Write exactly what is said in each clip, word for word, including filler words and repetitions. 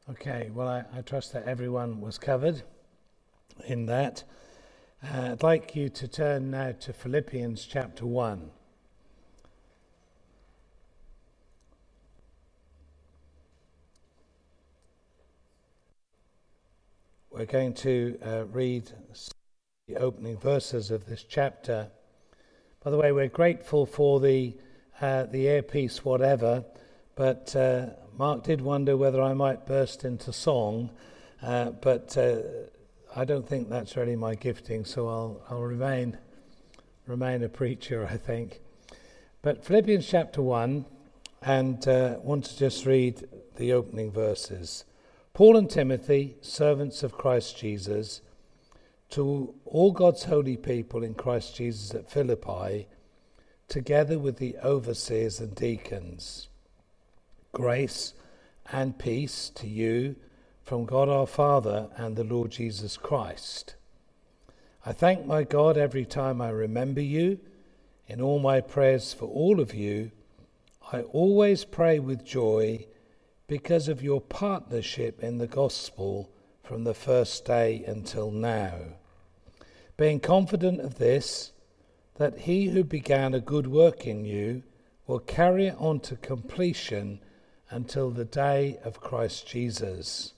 Okay, well, I, I trust that everyone was covered in that. Uh, I'd like you to turn now to Philippians chapter one. We're going to uh, read the opening verses of this chapter. By the way, we're grateful for the uh, the earpiece, whatever, but uh, Mark did wonder whether I might burst into song, uh, but uh, I don't think that's really my gifting, so I'll I'll remain remain a preacher, I think. But Philippians chapter one, and uh, want to just read the opening verses. Paul and Timothy, servants of Christ Jesus, to all God's holy people in Christ Jesus at Philippi, together with the overseers and deacons. Grace and peace to you from God our Father and the Lord Jesus Christ. I thank my God every time I remember you. In all my prayers for all of you, I always pray with joy because of your partnership in the gospel from the first day until now. Being confident of this, that he who began a good work in you will carry it on to completion until the day of Christ Jesus.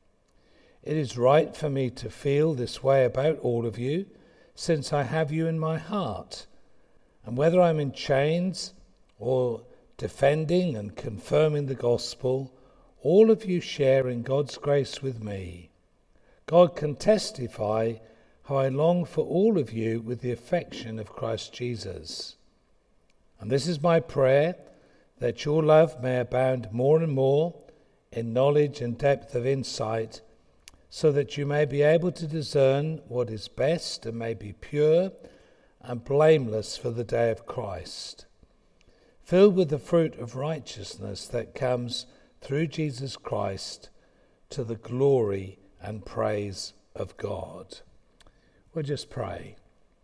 It is right for me to feel this way about all of you, since I have you in my heart. And whether I'm in chains or defending and confirming the gospel, all of you share in God's grace with me. God can testify how I long for all of you with the affection of Christ Jesus. And this is my prayer, that your love may abound more and more in knowledge and depth of insight, so that you may be able to discern what is best and may be pure and blameless for the day of Christ, filled with the fruit of righteousness that comes through Jesus Christ to the glory and praise of God. We'll just pray.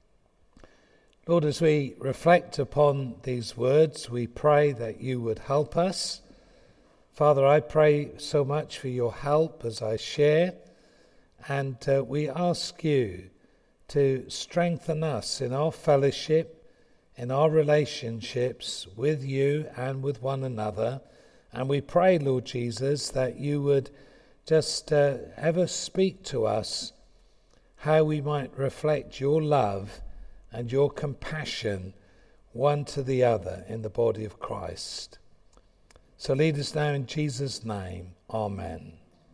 Lord, as we reflect upon these words, we pray that you would help us. Father, I pray so much for your help as I share, and uh, we ask you to strengthen us in our fellowship, in our relationships with you and with one another. And we pray, Lord Jesus, that you would just uh, ever speak to us how we might reflect your love and your compassion one to the other in the body of Christ. So lead us now in Jesus' name. Amen.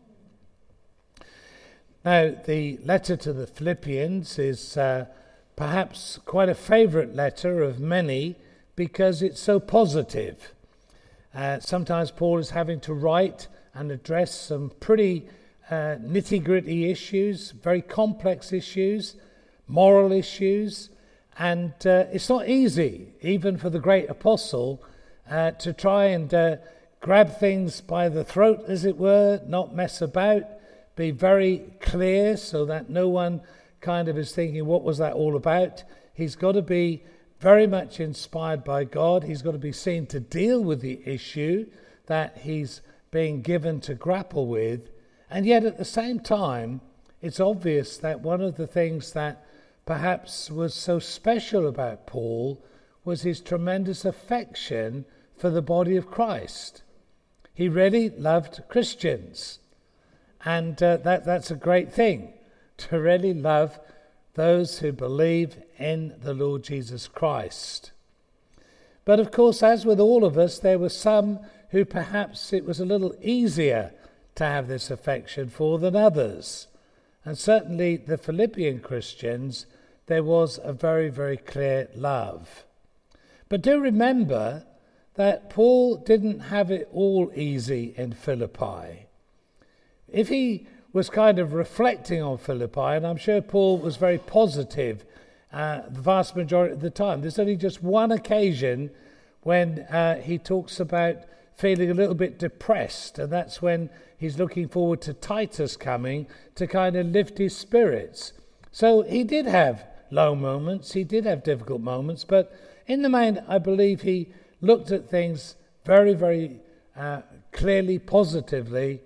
Now, the letter to the Philippians is uh, perhaps quite a favourite letter of many because it's so positive. Uh, sometimes Paul is having to write and address some pretty uh, nitty-gritty issues, very complex issues, moral issues, and uh, it's not easy, even for the great apostle, uh, to try and uh, grab things by the throat, as it were, not mess about, be very clear so that no one kind of is thinking, what was that all about? He's got to be very much inspired by God. He's got to be seen to deal with the issue that he's being given to grapple with. And yet at the same time, it's obvious that one of the things that perhaps was so special about Paul was his tremendous affection for the body of Christ. He really loved Christians. And uh, that that's a great thing, to really love those who believe in the Lord Jesus Christ. But of course, as with all of us, there were some who perhaps it was a little easier to have this affection for than others. And certainly the Philippian Christians, there was a very, very clear love. But do remember that Paul didn't have it all easy in Philippi. If he was kind of reflecting on Philippi, and I'm sure Paul was very positive uh, the vast majority of the time. There's only just one occasion when uh, he talks about feeling a little bit depressed, and that's when he's looking forward to Titus coming to kind of lift his spirits. So he did have low moments, he did have difficult moments, but in the main, I believe he looked at things very, very uh, clearly, positively,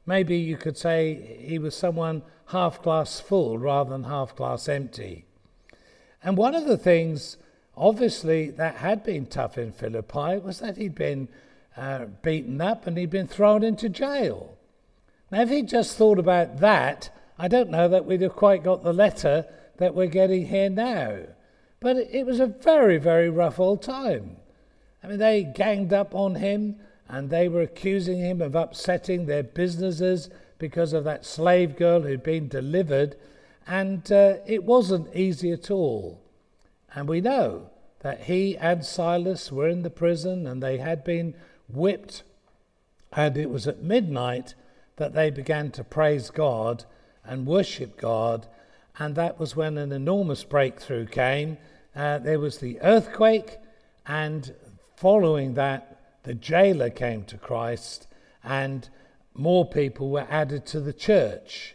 maybe you could say he was someone half glass full rather than half glass empty. And one of the things, obviously, that had been tough in Philippi was that he'd been uh, beaten up and he'd been thrown into jail. Now, if he'd just thought about that, I don't know that we'd have quite got the letter that we're getting here now. But it was a very, very rough old time. I mean, they ganged up on him and they were accusing him of upsetting their businesses because of that slave girl who'd been delivered. And uh, it wasn't easy at all. And we know that he and Silas were in the prison and they had been whipped. And it was at midnight that they began to praise God and worship God. And that was when an enormous breakthrough came. Uh, there was the earthquake, and following that, the jailer came to Christ, and more people were added to the church.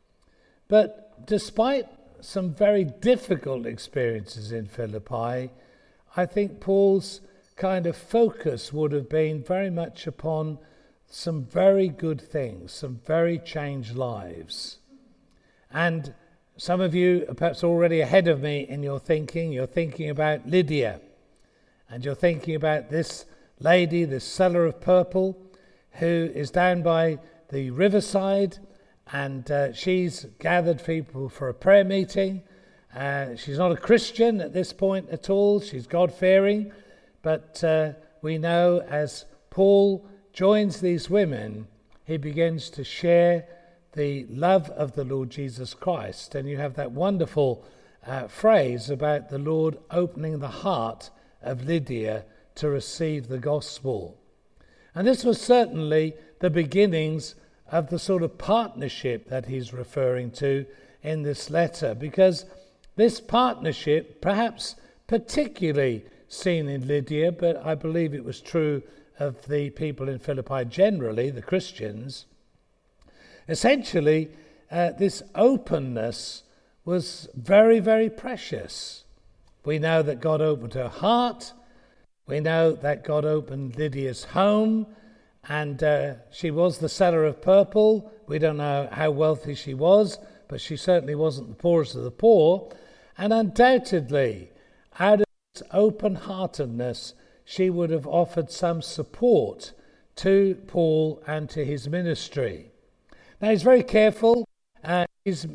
But despite some very difficult experiences in Philippi, I think Paul's kind of focus would have been very much upon some very good things, some very changed lives. And some of you are perhaps already ahead of me in your thinking. You're thinking about Lydia, and you're thinking about this lady, this seller of purple, who is down by the riverside, and uh, she's gathered people for a prayer meeting. Uh, she's not a Christian at this point at all. She's God-fearing, but uh, we know as Paul joins these women, he begins to share the love of the Lord Jesus Christ. And you have that wonderful uh, phrase about the Lord opening the heart of Lydia to receive the gospel. And this was certainly the beginnings of the sort of partnership that he's referring to in this letter, because this partnership, perhaps particularly seen in Lydia, but I believe it was true of the people in Philippi generally, the Christians, essentially uh, this openness was very, very precious. We know that God opened her heart. We know that God opened Lydia's home, and uh, she was the seller of purple. We don't know how wealthy she was, but she certainly wasn't the poorest of the poor. And undoubtedly, out of this open-heartedness, she would have offered some support to Paul and to his ministry. Now, he's very careful. Uh, his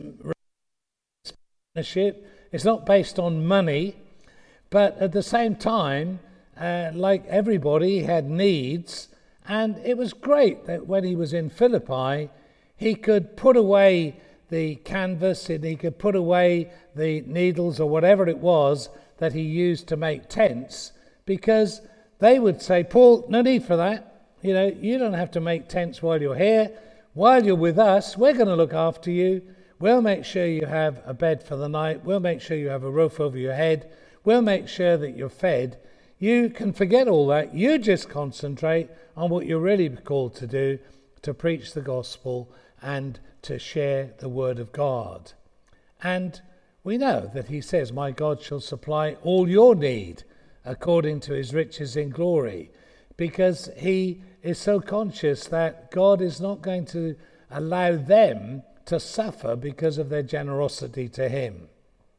partnership is not based on money, but at the same time, uh, like everybody, he had needs. And it was great that when he was in Philippi, he could put away the canvas and he could put away the needles or whatever it was that he used to make tents, because they would say, Paul, no need for that. You know, you don't have to make tents while you're here. While you're with us, we're going to look after you. We'll make sure you have a bed for the night. We'll make sure you have a roof over your head. We'll make sure that you're fed. You can forget all that. You just concentrate on what you're really called to do, to preach the gospel and to share the word of God. And we know that he says, my God shall supply all your need according to his riches in glory, because he is so conscious that God is not going to allow them to suffer because of their generosity to him.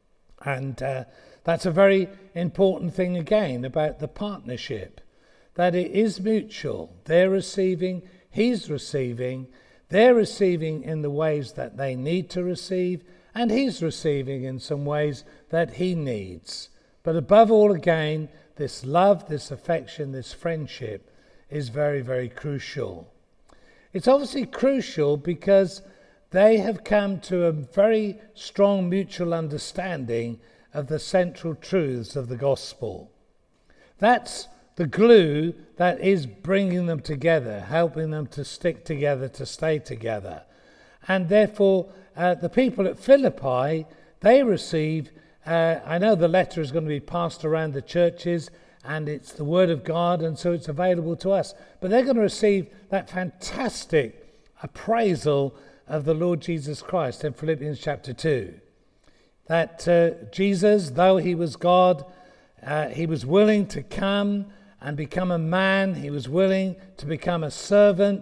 And uh, that's a very important thing again about the partnership, that it is mutual. They're receiving, he's receiving, they're receiving in the ways that they need to receive, and he's receiving in some ways that he needs. But above all, again, this love, this affection, this friendship is very, very crucial. It's obviously crucial because they have come to a very strong mutual understanding of the central truths of the gospel. That's the glue that is bringing them together, helping them to stick together, to stay together. And therefore, uh, the people at Philippi, they receive, uh, I know the letter is going to be passed around the churches, and it's the word of God, and so it's available to us. But they're going to receive that fantastic appraisal of the Lord Jesus Christ in Philippians chapter two. That uh, Jesus, though he was God, uh, he was willing to come and become a man. He was willing to become a servant.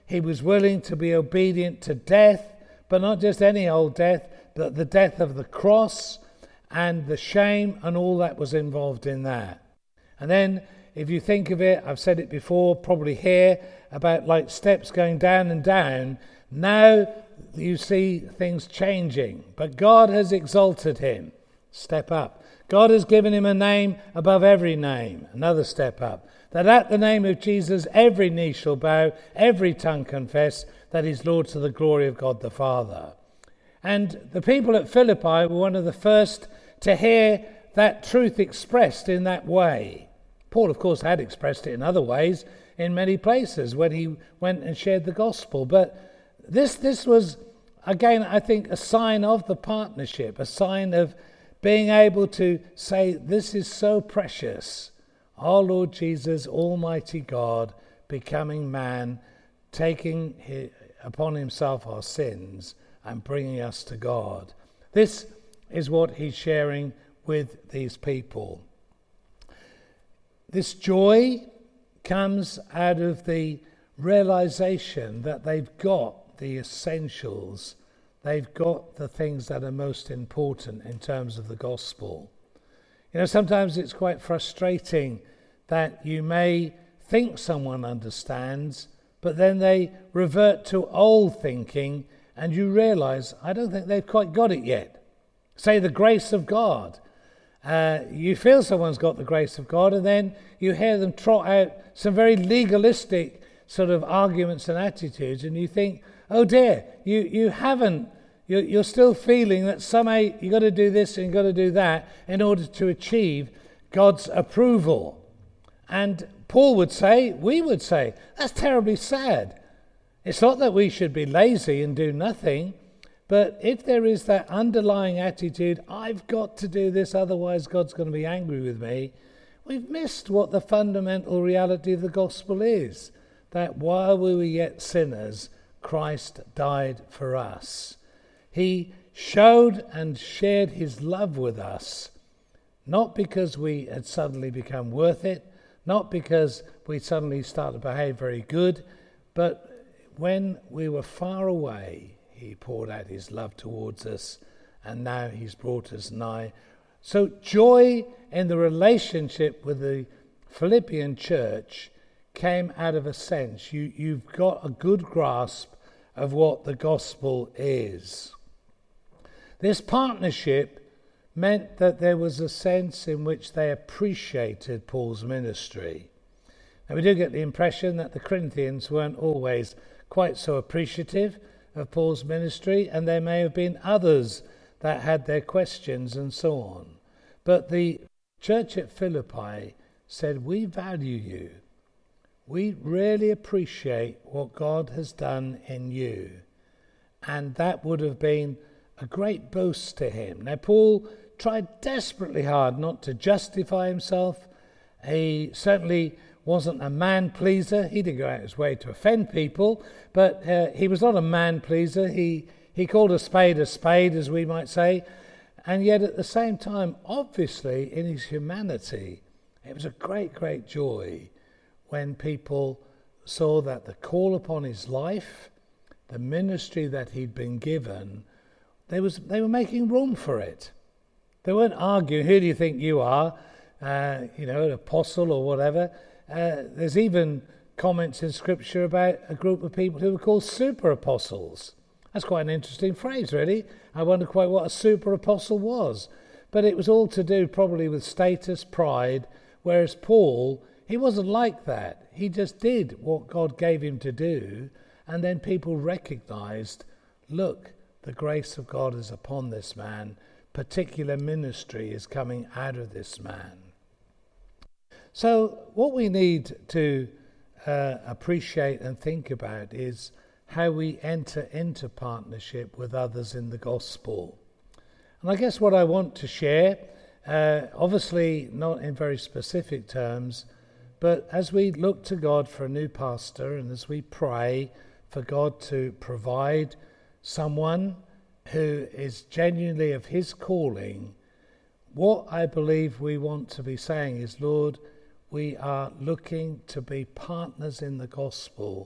he was willing to be obedient to death, but not just any old death, but the death of the cross and the shame and all that was involved in that. And then if you think of it, I've said it before, probably here, about like steps going down and down. Now you see things changing, but God has exalted him. Step up. God has given him a name above every name. Another step up. That at the name of Jesus every knee shall bow, every tongue confess that he's Lord, to the glory of God the Father. And the people at Philippi were one of the first to hear that truth expressed in that way. Paul, of course, had expressed it in other ways in many places when he went and shared the gospel. But this this was, again, I think, a sign of the partnership, a sign of being able to say, this is so precious. Our Lord Jesus, Almighty God, becoming man, taking upon himself our sins and bringing us to God. This is what he's sharing with these people. This joy comes out of the realization that they've got the essentials. They've got the things that are most important in terms of the gospel. You know, sometimes it's quite frustrating that you may think someone understands, but then they revert to old thinking and you realize, I don't think they've quite got it yet. Say the grace of God. Uh, you feel someone's got the grace of God, and then you hear them trot out some very legalistic sort of arguments and attitudes, and you think, oh dear, you, you haven't, you're, you're still feeling that somehow you've got to do this and you've got to do that in order to achieve God's approval. And Paul would say, we would say, that's terribly sad. It's not that we should be lazy and do nothing, but if there is that underlying attitude, I've got to do this, otherwise God's going to be angry with me, we've missed what the fundamental reality of the gospel is, that while we were yet sinners, Christ died for us. He showed and shared his love with us, not because we had suddenly become worth it, not because we suddenly started to behave very good, but when we were far away, he poured out his love towards us, and now he's brought us nigh. So joy in the relationship with the Philippian church came out of a sense. You, you've got a good grasp of what the gospel is. This partnership meant that there was a sense in which they appreciated Paul's ministry. Now we do get the impression that the Corinthians weren't always quite so appreciative of Paul's ministry, and there may have been others that had their questions and so on. But the church at Philippi said, we value you. We really appreciate what God has done in you. And that would have been a great boast to him. Now, Paul tried desperately hard not to justify himself. He certainly wasn't a man-pleaser. He didn't go out his way to offend people, but uh, he was not a man-pleaser. He, he called a spade a spade, as we might say. And yet at the same time, obviously, in his humanity, it was a great, great joy when people saw that the call upon his life, the ministry that he'd been given, they, was, they were making room for it. They weren't arguing, who do you think you are? Uh, you know, an apostle or whatever. Uh, there's even comments in Scripture about a group of people who were called super apostles. That's quite an interesting phrase, really. I wonder quite what a super apostle was. But it was all to do probably with status, pride, whereas Paul, he wasn't like that. He just did what God gave him to do, and then people recognized, look, the grace of God is upon this man. Particular ministry is coming out of this man. So what we need to uh, appreciate and think about is how we enter into partnership with others in the gospel. And I guess what I want to share, uh, obviously not in very specific terms, but as we look to God for a new pastor and as we pray for God to provide someone who is genuinely of his calling, what I believe we want to be saying is, Lord, we are looking to be partners in the gospel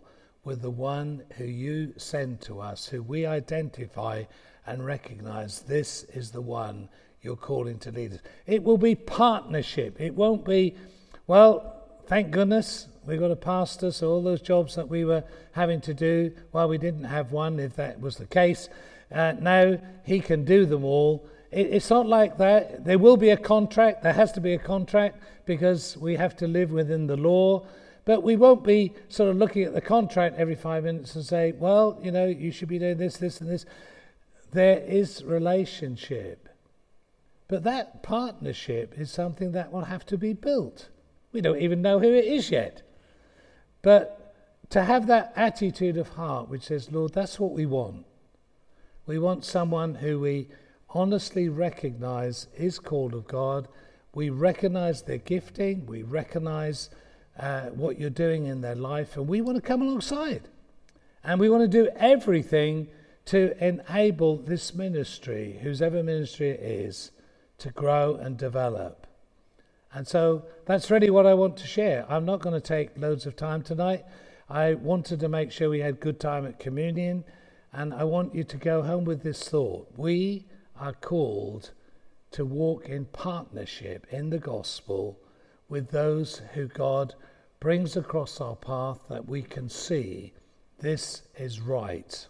with the one who you send to us, who we identify and recognize this is the one you're calling to lead us. It will be partnership. It won't be, well, thank goodness we got a pastor, so all those jobs that we were having to do, well, we didn't have one if that was the case. Uh, now he can do them all. It, it's not like that. There will be a contract. There has to be a contract because we have to live within the law. But we won't be sort of looking at the contract every five minutes and say, well, you know, you should be doing this, this, and this. There is relationship. But that partnership is something that will have to be built. We don't even know who it is yet. But to have that attitude of heart which says, Lord, that's what we want. We want someone who we honestly recognize is called of God. We recognize their gifting. We recognize uh, what you're doing in their life. And we want to come alongside. And we want to do everything to enable this ministry, whosever ministry it is, to grow and develop. And so that's really what I want to share. I'm not going to take loads of time tonight. I wanted to make sure we had good time at communion, and I want you to go home with this thought. We are called to walk in partnership in the gospel with those who God brings across our path that we can see this is right.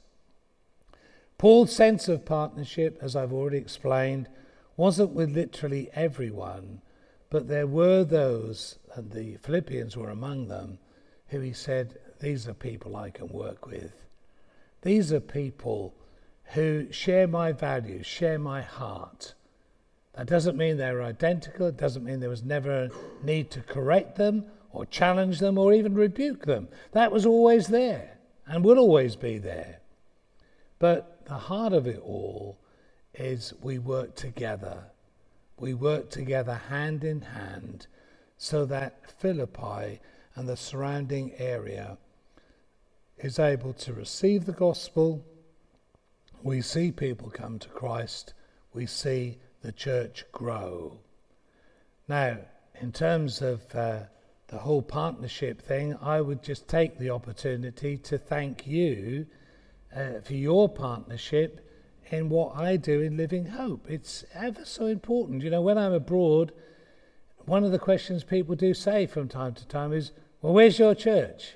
Paul's sense of partnership, as I've already explained, wasn't with literally everyone, but there were those, and the Philippians were among them, who he said, these are people I can work with. These are people who share my values, share my heart. That doesn't mean they're identical. It doesn't mean there was never a need to correct them or challenge them or even rebuke them. That was always there and will always be there. But the heart of it all is we work together. We work together hand in hand so that Philippi and the surrounding area is able to receive the gospel. We see people come to Christ. We see the church grow. Now, in terms of uh, the whole partnership thing, I would just take the opportunity to thank you uh, for your partnership in what I do in Living Hope. It's ever so important. You know, when I'm abroad, one of the questions people do say from time to time is, well, where's your church?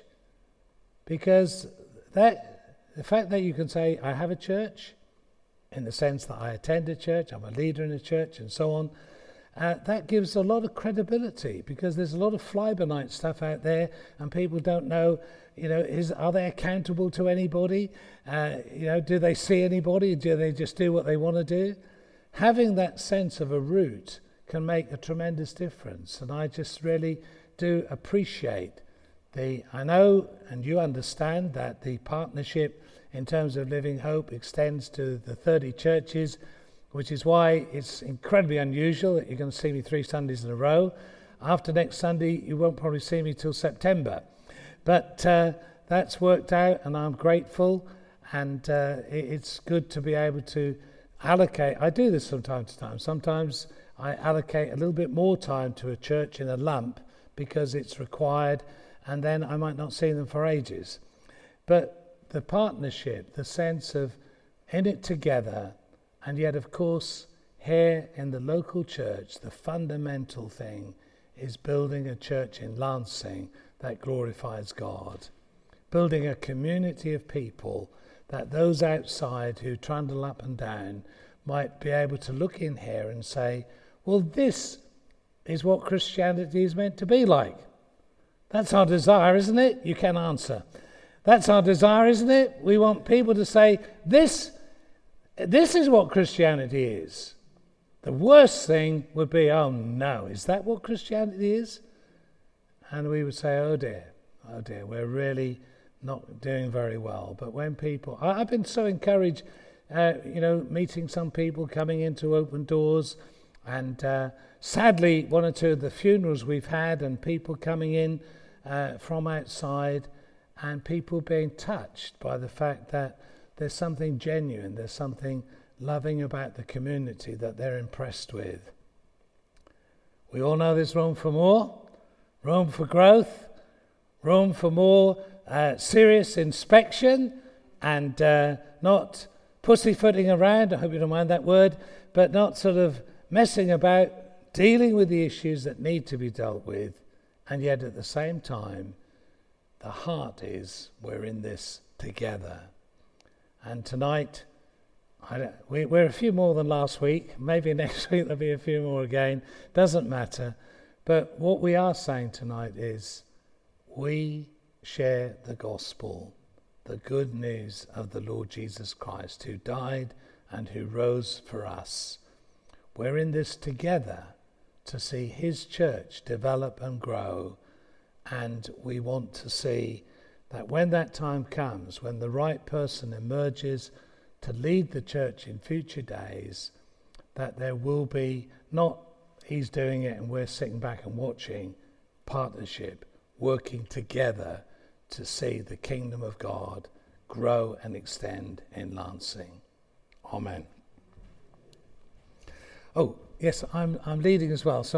Because that the fact that you can say, I have a church, in the sense that I attend a church, I'm a leader in a church, and so on, uh, that gives a lot of credibility, because there's a lot of fly-by-night stuff out there, and people don't know, you know, is are they accountable to anybody? Uh, you know, do they see anybody? Do they just do what they want to do? Having that sense of a root can make a tremendous difference, and I just really do appreciate the, I know and you understand that the partnership in terms of Living Hope extends to the thirty churches, which is why it's incredibly unusual that you're going to see me three Sundays in a row. After next Sunday, you won't probably see me till September. But uh, that's worked out, and I'm grateful, and uh, it, it's good to be able to allocate. I do this from time to time. Sometimes I allocate a little bit more time to a church in a lump because it's required, and then I might not see them for ages. But the partnership, the sense of in it together, and yet, of course, here in the local church, the fundamental thing is building a church in Lansing that glorifies God. Building a community of people that those outside who trundle up and down might be able to look in here and say, well, this is what Christianity is meant to be like. That's our desire, isn't it? You can answer. That's our desire, isn't it? We want people to say, this, this is what Christianity is. The worst thing would be, oh no, is that what Christianity is? And we would say, oh dear, oh dear, we're really not doing very well. But when people, I, I've been so encouraged, uh, you know, meeting some people coming into Open Doors, and uh, sadly, one or two of the funerals we've had, and people coming in uh, from outside, and people being touched by the fact that there's something genuine, there's something loving about the community that they're impressed with. We all know there's room for more, room for growth, room for more uh, serious inspection and uh, not pussyfooting around, I hope you don't mind that word, but not sort of messing about, dealing with the issues that need to be dealt with, and yet at the same time, the heart is we're in this together. And tonight, I don't, we, we're a few more than last week. Maybe next week there'll be a few more again. Doesn't matter. But what we are saying tonight is we share the gospel, the good news of the Lord Jesus Christ, who died and who rose for us. We're in this together to see his church develop and grow, and we want to see that when that time comes, when the right person emerges to lead the church in future days, that there will be not he's doing it and we're sitting back and watching, partnership, working together to see the kingdom of God grow and extend in Lancing. Amen. Oh, yes, I'm I'm leading as well. So